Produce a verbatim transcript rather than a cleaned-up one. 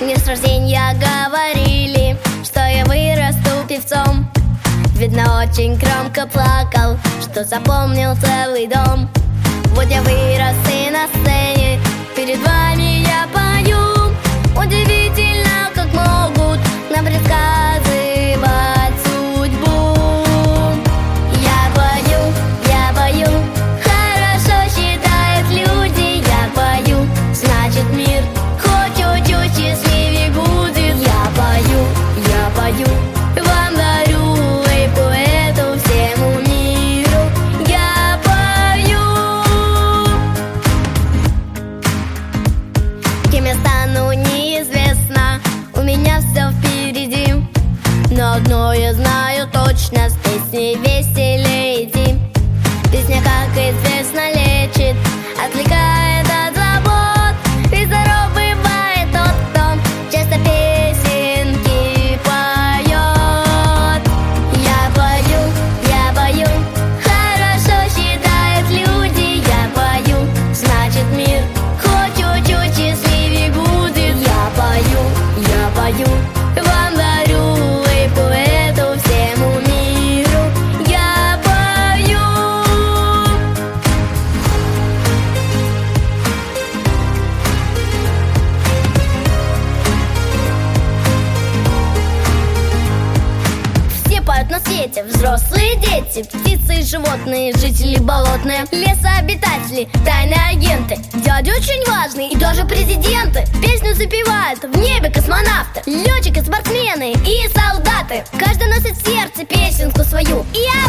Мне с рождения говорили, что я вырасту певцом. Видно, очень громко плакал, что запомнил целый дом. Вот я вырос и на сцене перед вами я пою. Удивительно, как могут нам предсказывать судьбу. Я пою, я пою, хорошо считают люди. Я пою, значит мир хоть чуть-чуть счастливее будет. Я пою, я пою, вам дарю улыбку эту всему миру. Я пою. Кем я стану, неизвестно, у меня все впереди. Но одно я знаю точно, с песней веселее идти. Песня, как известно, лечит, отвлекает от забот. И здоров бывает тот, кто часто песенки поет. Я пою, я пою, хорошо считают люди. Я пою, значит мир хоть чуть-чуть счастливее будет. Я пою, я пою, вам дарю улыбку эту всему миру. Я пою. Все поют на свете, взрослые дети, птицы и животные, жители болотные, лесообитатели, тайные агенты, дяди очень важные и даже президенты. Песню запевают в небе космонавты, летчики, спортсмены и солдаты. Каждый носит в сердце песенку свою. И я